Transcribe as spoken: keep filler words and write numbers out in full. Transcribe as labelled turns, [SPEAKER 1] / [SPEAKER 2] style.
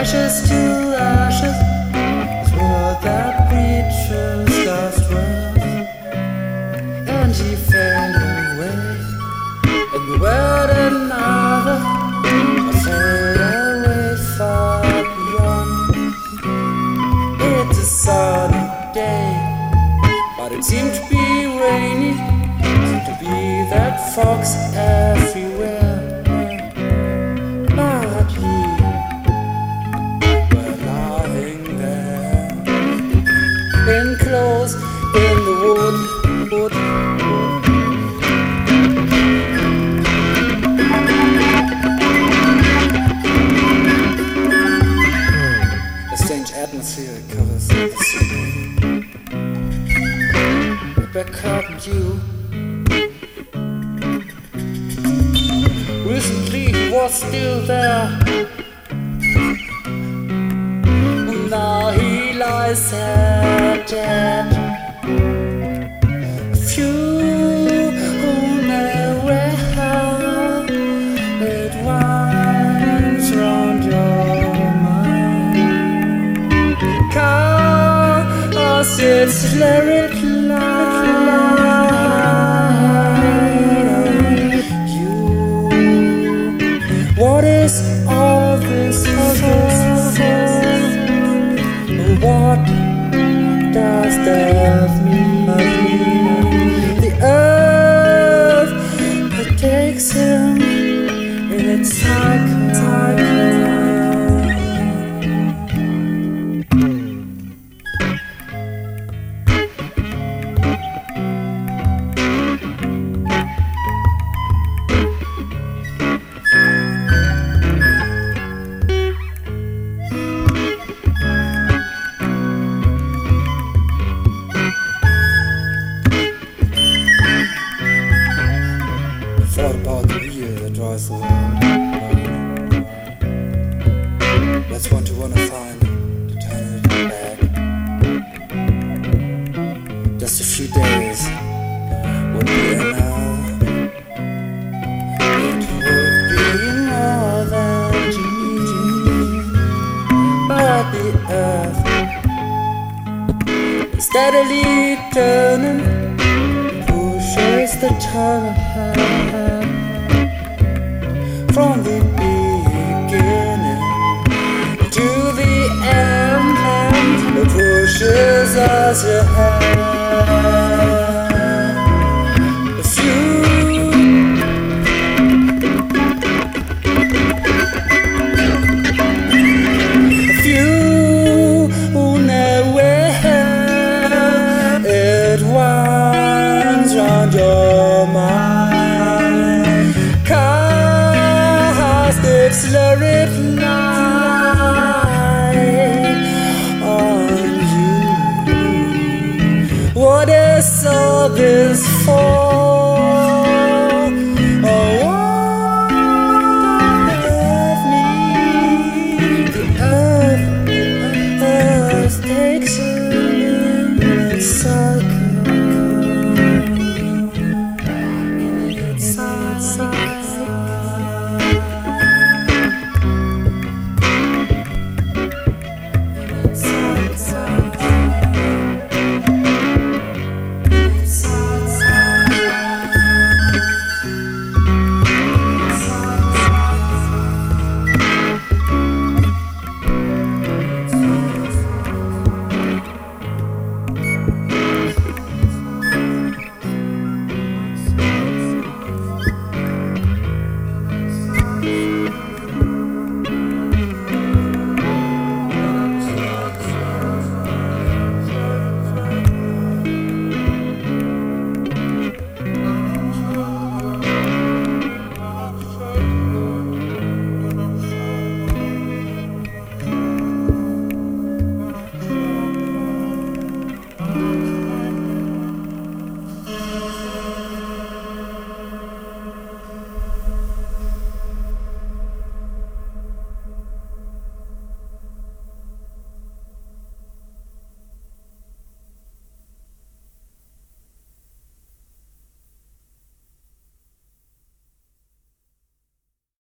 [SPEAKER 1] ashes to ashes is what that preacher's last words, and he fell away, and we were another, I fell away far beyond. It's a sunny day, but it seemed to be rainy, seemed to be that fox everywhere. But he were lying there, enclosed in the wood, wood, wood. A strange atmosphere covers the city. Beckoned you. Recently he was still there, now he lies there dead. Few who know where it winds round your mind. Cast its lyric light. You, what is all this for? What does that mean? The earth takes him in its cycle. Thought about the wheel that drives the world. That's one to wanna find to turn it back. Just a few days would be enough. It would be more than you need. But the earth is steadily turning, pushes the time ahead. From the beginning to the end, it pushes us ahead. A few, a few who know where it winds round your mind. Cast its lurid light on you. What is all this for?